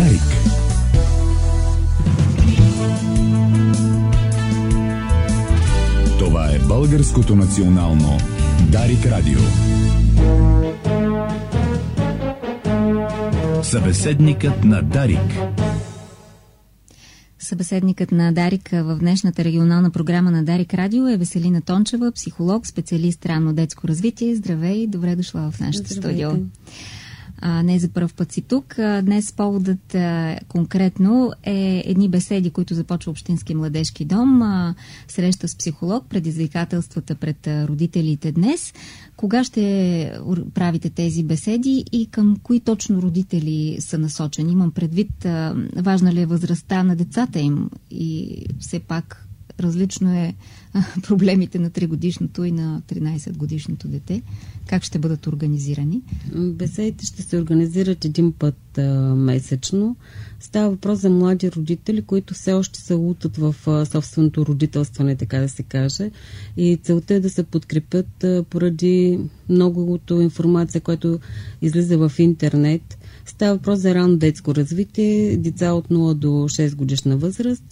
Дарик. Това е Българското национално Дарик Радио. Събеседникът на Дарик. Събеседникът на Дарик в днешната регионална програма на Дарик Радио е Веселина Тончева, психолог, специалист ранно детско развитие. Здравей, добре дошла в нашото студио. Не за първ път си тук. Днес поводът конкретно е едни беседи, които започва Общински младежки дом, среща с психолог, предизвикателствата пред родителите днес. Кога ще правите тези беседи и към кои точно родители са насочени? Имам предвид, важна ли е възрастта на децата им и все пак различно е проблемите на 3-годишното и на 13-годишното дете. Как ще бъдат организирани? Беседите ще се организират един път месечно. Става въпрос за млади родители, които все още се лутат в собственото родителстване, така да се каже. И целта е да се подкрепят поради многото информация, която излиза в интернет. Става въпрос за ранно детско развитие, деца от 0 до 6 годишна възраст.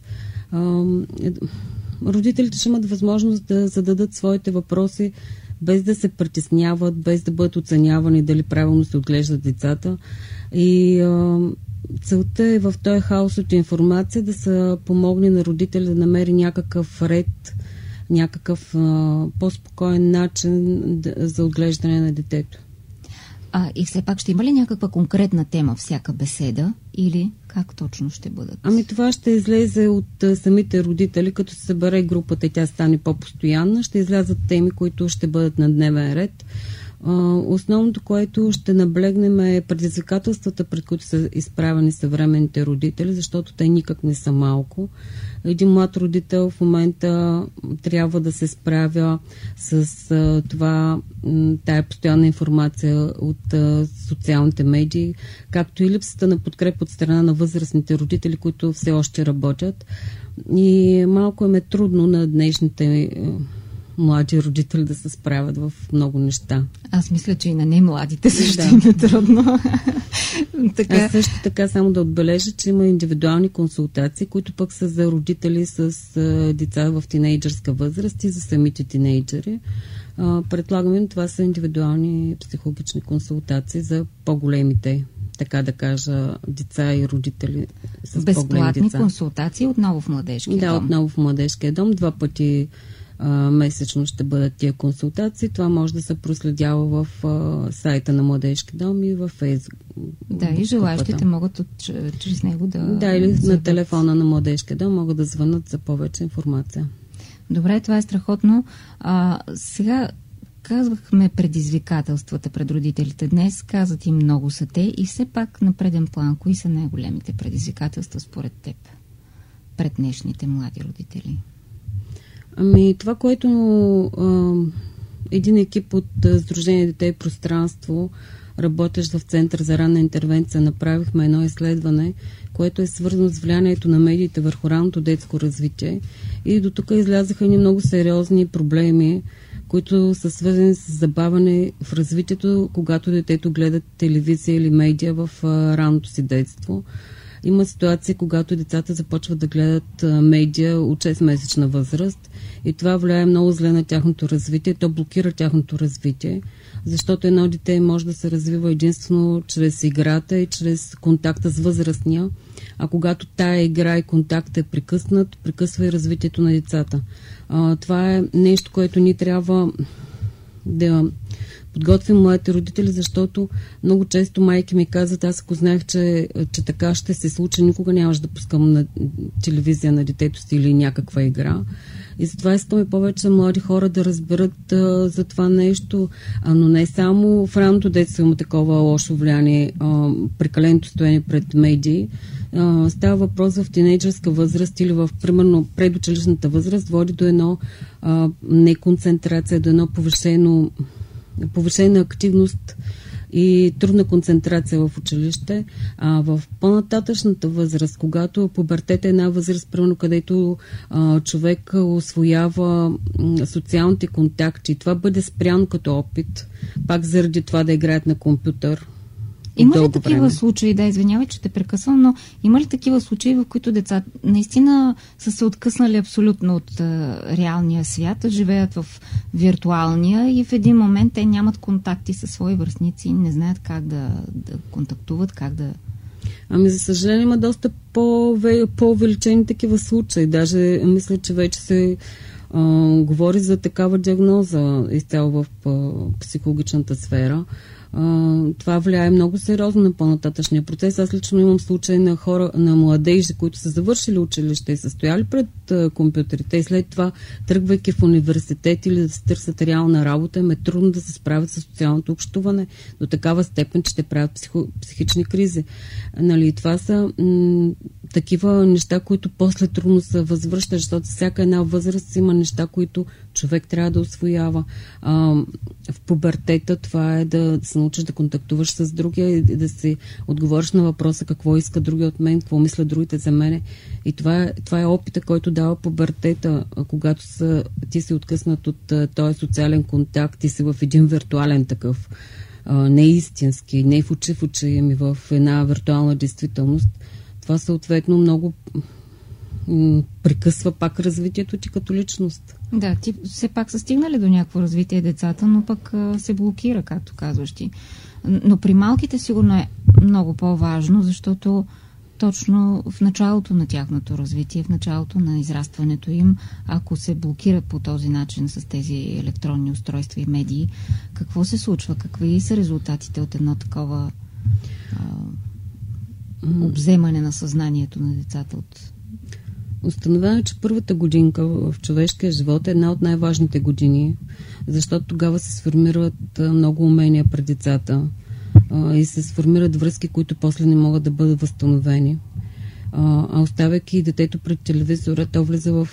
Родителите ще имат възможност да зададат своите въпроси без да се притесняват, без да бъдат оценявани дали правилно се отглеждат децата. И целта е в този хаос от информация да се помогне на родителя да намери някакъв ред, някакъв по-спокоен начин за отглеждане на детето. И все пак ще има ли някаква конкретна тема всяка беседа или как точно ще бъдат? Това ще излезе от самите родители, като се събере групата и тя стане по-постоянна. Ще излязат теми, които ще бъдат на дневен ред. Основното, което ще наблегнем е предизвикателствата, пред които са изправени съвременните родители, защото те никак не са малко. Един млад родител в момента трябва да се справя с тая постоянна информация от социалните медии, както и липсата на подкрепа от страна на възрастните родители, които все още работят. И малко им е трудно на днешните млади родители да се справят в много неща. Аз мисля, че и на не-младите също им е трудно. Аз също така само да отбележа, че има индивидуални консултации, които пък са за родители с деца в тинейджърска възраст и за самите тинейджери. Предлагаме, това са индивидуални психологични консултации за по-големите, така да кажа, деца и родители с по-големи деца. Безплатни консултации отново в младежкия дом? Да, отново в младежкия дом. 2 пъти месечно ще бъдат тия консултации. Това може да се проследява в сайта на Младежки дом и във Фейсбук. Да, и желаящите могат чрез него да... или на телефона на Младежки дом могат да звънат за повече информация. Добре, това е страхотно. Сега казвахме предизвикателствата пред родителите днес. Казат и много са те и все пак на преден план. Кои са най-големите предизвикателства според теб пред днешните млади родители? Това, което един екип от Сдружение Дете и пространство, работещ в Център за ранна интервенция, направихме едно изследване, което е свързано с влиянието на медиите върху ранното детско развитие. И до тук излязаха ни много сериозни проблеми, които са свързани с забавяне в развитието, когато детето гледа телевизия или медия в ранното си детство. Има ситуации, когато децата започват да гледат медия от 6-месечна възраст и това влияе много зле на тяхното развитие. То блокира тяхното развитие, защото едно дете може да се развива единствено чрез играта и чрез контакта с възрастния, а когато тая игра и контакт е прекъснат, прекъсва и развитието на децата. Това е нещо, което ни трябва да подготвим младите родители, защото много често майки ми казват, аз ако знаех, че така ще се случи, никога нямаш да пускам на телевизия на детето си или някаква игра. И затова искаме повече млади хора да разберат за това нещо, но не само в ранното детство има такова лошо влияние, прекаленото стояние пред медии. Става въпрос в тинейджърска възраст или в, примерно, предучилищната възраст, води до едно неконцентрация, до едно повишена активност и трудна концентрация в училище. В по-нататъчната възраст, когато пубертет е една възраст, примерно, където човек усвоява социалните контакти, това бъде спряно като опит, пак заради това да играят на компютър. Има ли такива случаи, да, извинявай, че те прекъсвам, но има ли такива случаи, в които деца наистина са се откъснали абсолютно от реалния свят, живеят в виртуалния и в един момент те нямат контакти със свои връстници, не знаят как да контактуват, как да... Ами, за съжаление, има доста по-увеличени такива случаи. Даже мисля, че вече се говори за такава диагноза изцяло в психологичната сфера. Това влияе много сериозно на по-нататъчния процес. Аз лично имам случаи на хора, на младежи, които са завършили училище и са стояли пред компютрите и след това, тръгвайки в университет или да се търсят реална работа, им е трудно да се справят с социалното общуване до такава степен, че ще правят психични кризи. Нали, това са такива неща, които после трудно се възвръщат, защото всяка една възраст има неща, които човек трябва да усвоява. В пубертета това е да се научиш да контактуваш с другия и да си отговориш на въпроса какво иска другия от мен, какво мислят другите за мене. И това е опита, който дава пубертета, когато ти си откъснат от този социален контакт и си в един виртуален такъв, не истински, не в очи, ами в една виртуална действителност. Това съответно много прекъсва пак развитието ти като личност. Да, ти все пак са стигнали до някакво развитие децата, но пък се блокира, както казваш ти. Но при малките сигурно е много по-важно, защото точно в началото на тяхното развитие, в началото на израстването им, ако се блокират по този начин с тези електронни устройства и медии, какво се случва? Какви са резултатите от едно такова обземане на съзнанието на децата от... Установено е, че първата годинка в човешкия живот е една от най-важните години, защото тогава се сформират много умения пред децата и се сформират връзки, които после не могат да бъдат възстановени. А оставяйки детето пред телевизора, то влиза в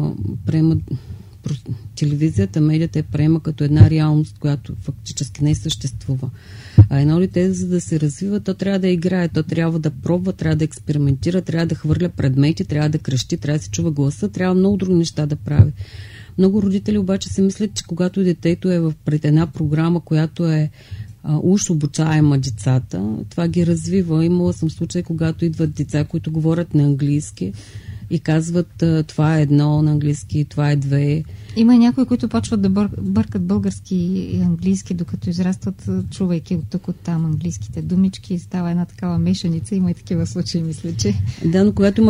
телевизията, медията я приема като една реалност, която фактически не съществува. А едно дете, за да се развива, то трябва да играе, то трябва да пробва, трябва да експериментира, трябва да хвърля предмети, трябва да крещи, трябва да се чува гласа, трябва много други неща да прави. Много родители обаче се мислят, че когато детето е пред една програма, която е уж обучаема децата, това ги развива. Имала съм случай, когато идват деца, които говорят на английски и казват това е едно на английски, това е две. Има и някои, които почват да бъркат български и английски, докато израстват, чувайки от тук, от там английските думички, става една такава мешаница. Има и такива случаи, мисля, че... Да, но когато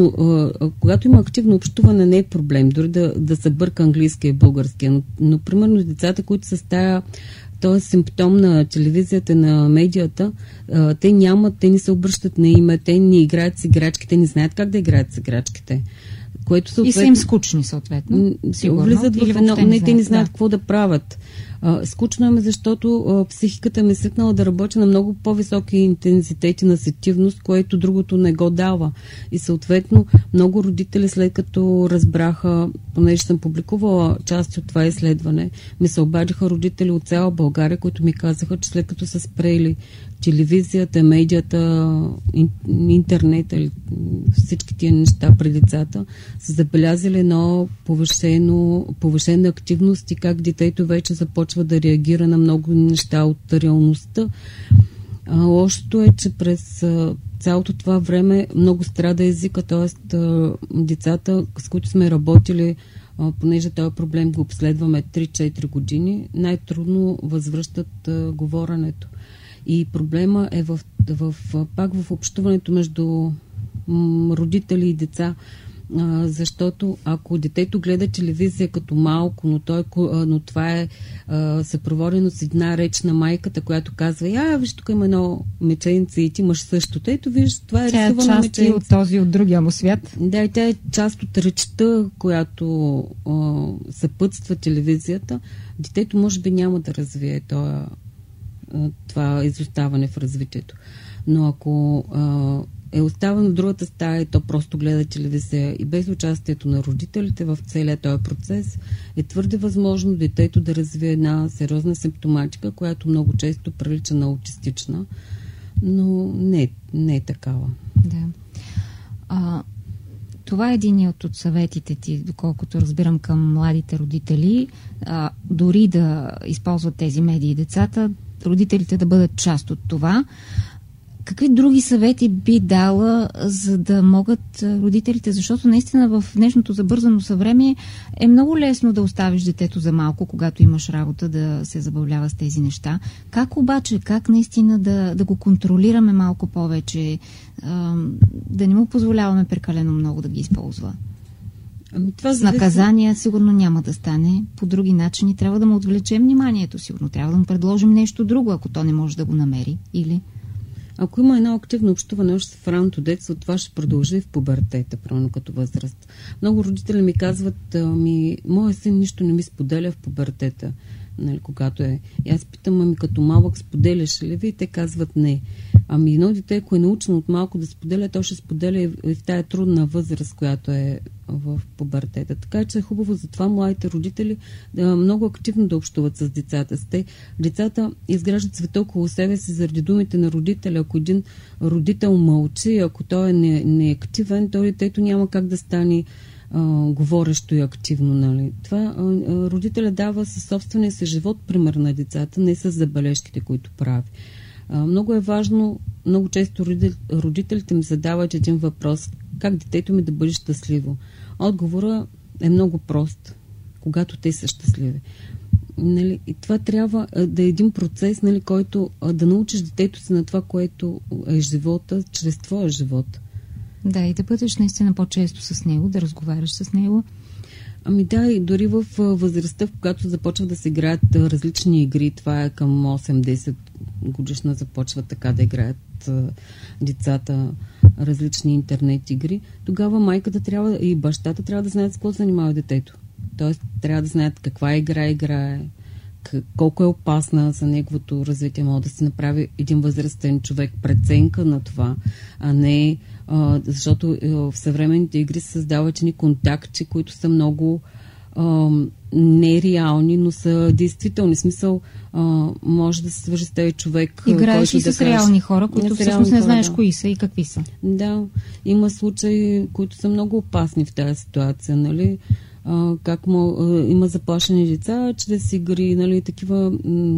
има активно общуване, не е проблем, дори да се бърка английски и български. Но примерно децата, които са стая този симптом на телевизията, на медията, те не се обръщат на име, те не играят с играчки, те не знаят как да играят с играчките. Което съответно... И са им скучни, съответно. Сигурно. Влизат в едно... Те не знаят какво да правят. Скучно е, защото психиката ми е свикнала да работи на много по-високи интензитети на сетивност, което другото не го дава. И съответно много родители, след като разбраха, понеже съм публикувала част от това изследване, ми се обадиха родители от цяла България, които ми казаха, че след като са спрели телевизията, медията, интернета или всички тия неща пред децата, са забелязали едно повишена активност и как детето вече започва да реагира на много неща от реалността. Лошото е, че през цялото това време много страда езика, т.е. децата, с които сме работили, понеже този проблем го обследваме 3-4 години, най-трудно възвръщат говоренето. И проблема е пак в общуването между родители и деца, защото ако детето гледа телевизия като малко, но това е съпроводено с една реч на майката, която казва, виж, тук има едно меченце и ти имаш същото. Ето, виж, това е рисувано меченце. Тя е част от този, от другия му свят. Да, и тя е част от речта, която съпътства телевизията. Детето може би няма да развие това изоставане в развитието. Но ако е оставено в другата стая и то просто гледа телевизия и без участието на родителите в целия този процес, е твърде възможно детето да развие една сериозна симптоматика, която много често прилича на аутистична, но не е такава. Да. Това е един от съветите ти, доколкото разбирам, към младите родители. Дори да използват тези медии децата, родителите да бъдат част от това. Какви други съвети би дала, за да могат родителите, защото наистина в днешното забързано съвремие е много лесно да оставиш детето за малко, когато имаш работа, да се забавлява с тези неща. Как обаче, как наистина да го контролираме малко повече, да не му позволяваме прекалено много да ги използва? Това с наказания сигурно няма да стане. По други начини трябва да му отвлечем вниманието, сигурно трябва да му предложим нещо друго, ако то не може да го намери. Или... Ако има едно активно общуване още в ранното детство, това ще продължи в пубертета, правилно като възраст. Много родители ми казват, моя син нищо не ми споделя в пубертета, нали, когато е. И аз питам, като малък споделяш ли ви? И те казват не. Едно дете, ако е научено от малко да споделя, то ще споделя и в тая трудна възраст, която е в пубертета. Така че е хубаво за това младите родители да много активно да общуват с децата си. Децата изграждат света около себе си заради думите на родителя. Ако един родител мълчи, ако той е неактивен, то детето няма как да стане говорещо и активно. Нали. Това родителя дава със собствения си живот пример на децата, не с забележките, които прави. Много е важно, много често родителите ми задават един въпрос: как детето ми да бъде щастливо? Отговорът е много прост: когато те са щастливи. Нали, и това трябва да е един процес, нали, който да научиш детето си на това, което е живота, чрез твоя живот. Да, и да бъдеш наистина по-често с него, да разговаряш с него. Да, и дори в възрастта, когато започват да се играят различни игри, това е към 8-10 годишна, започват така да играят децата различни интернет игри, тогава майката трябва и бащата трябва да знаят с какво занимава детето. Тоест, трябва да знаят каква игра играе, колко е опасна за неговото развитие. Може да се направи един възрастен човек преценка на това, а не защото в съвременните игри се създават едни контакти, които са много нереални, но са действителни. Смисъл, може да се свържи с този човек. Играеш и с реални хора, които всъщност не знаеш кои са и какви са. Да, има случаи, които са много опасни в тази ситуация, нали? Има заплашени деца чрез игри, нали, такива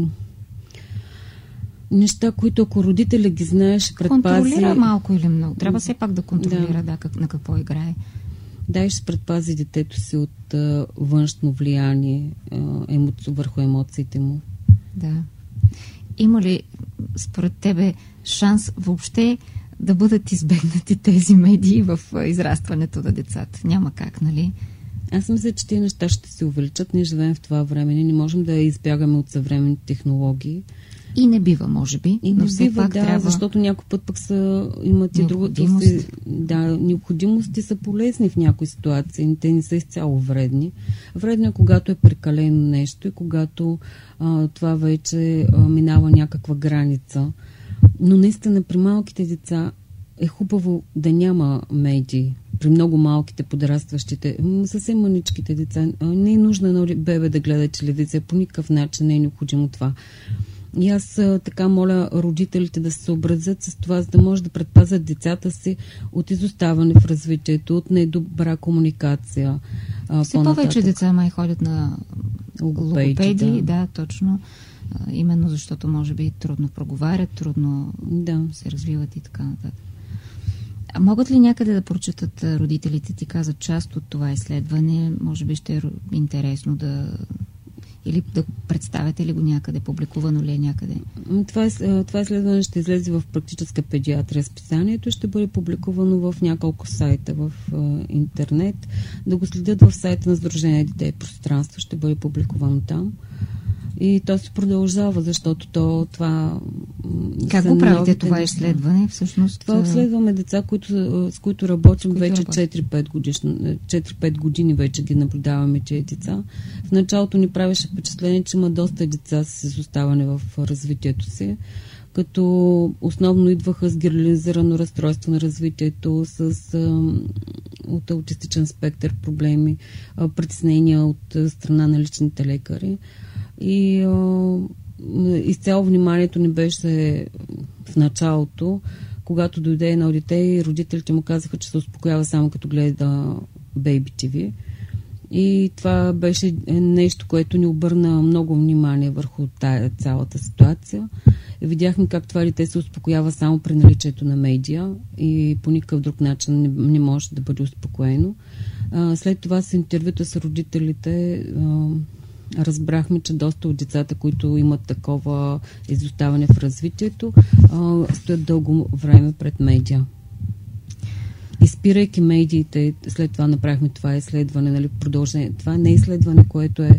неща, които ако родителя ги знаеш, предпази... Контролира малко или много. Трябва все пак да контролира на какво играе. Да, и ще предпази детето си от външно влияние върху емоциите му. Да. Има ли според тебе шанс въобще да бъдат избегнати тези медии в израстването на децата? Няма как, нали? Аз мисля, че тези неща ще се увеличат. Ние живеем в това време. Ние не можем да избягаме от съвременните технологии. И не бива, може би. И но все пак да, трябва... защото някой път пък имат и другото си... Да, необходимости са полезни в някои ситуации. Те не са изцяло вредни. Вредно е, когато е прекалено нещо и когато това вече минава някаква граница. Но наистина при малките деца е хубаво да няма медии. При много малките, подрастващите, съвсем мъничките деца. Не е нужно едно бебе да гледа телевизия. По никакъв начин не е необходимо това. И аз така моля родителите да се съобразят с това, за да може да предпазят децата си от изоставане в развитието, от недобра комуникация. Все повече деца май ходят на логопеди, да, точно. Именно защото може би трудно проговарят, трудно се развиват и така нататък. А могат ли някъде да прочетат родителите, ти казат, част от това изследване? Може би ще е интересно или да представяте ли го някъде, публикувано ли е някъде? Това изследване ще излезе в практическа педиатрия. Списанието ще бъде публикувано в няколко сайта в интернет. Да го следят в сайта на Сдружение Дете и пространство, ще бъде публикувано там. И то се продължава, защото това... Как го правите това изследване? Всъщност... Това обследваме деца, с които работим вече 4-5 години вече ги наблюдаваме тези деца. В началото ни правеше впечатление, че има доста деца с изоставане в развитието си, като основно идваха с генерализирано разстройство на развитието, от аутистичен спектър проблеми, притеснения от страна на личните лекари. И изцяло вниманието ни беше в началото, когато дойде едно дете и родителите му казаха, че се успокоява само като гледа Baby TV. И това беше нещо, което ни обърна много внимание върху цялата ситуация. И видяхме как това дете се успокоява само при наличието на медиа и по никакъв друг начин не може да бъде успокоено. След това с интервюта с родителите разбрахме, че доста от децата, които имат такова изоставане в развитието, стоят дълго време пред медиа. Изпирайки медиите, след това направихме това изследване, нали, продължение. Това не е изследване, което е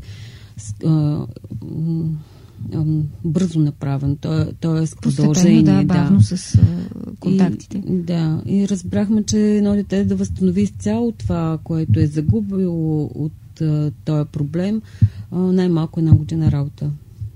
бързо направен. То е с продължение. Бавно с контактите. И разбрахме, че едно дете да възстанови изцяло това, което е загубило от този проблем, най-малко 1 година работа.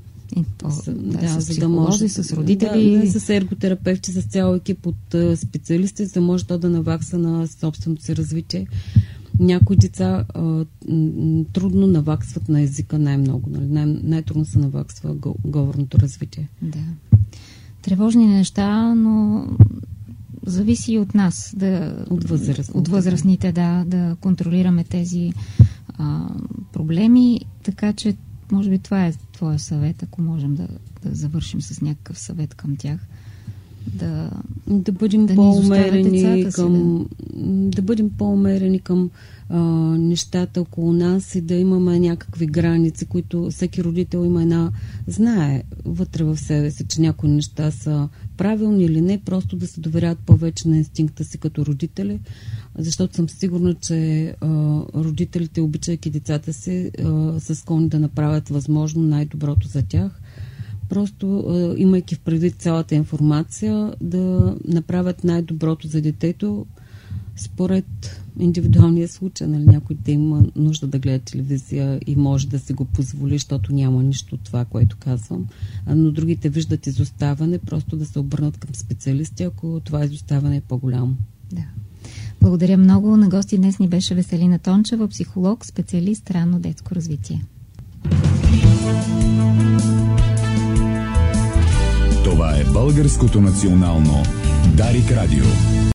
С психолози, с родители. С ерготерапевти, с цял екип от специалисти, за да може то да навакса на собственото си развитие. Някои деца трудно наваксват на езика най-много. Най-трудно се наваксва говорното развитие. Да. Тревожни неща, но зависи и от нас. От възрастните, да контролираме тези проблеми, така че може би това е твоя съвет, ако можем да завършим с някакъв съвет към тях. Да бъдем по-умерени да бъдем по-умерени към нещата около нас и да имаме някакви граници, които всеки родител има знае вътре в себе си, че някои неща са правилни или не, просто да се доверяват повече на инстинкта си като родители, защото съм сигурна, че родителите, обичайки децата си, са склонни да направят възможно най-доброто за тях. Просто, имайки в предвид цялата информация, да направят най-доброто за детето според индивидуалния случай. Нали? Някой да има нужда да гледа телевизия и може да си го позволи, защото няма нищо от това, което казвам. Но другите виждат изоставане, просто да се обърнат към специалисти, ако това изоставане е по-голямо. Да. Благодаря много. На гости днес ни беше Веселина Тончева, психолог, специалист ранно детско развитие. Това е Българското национално Дарик Радио.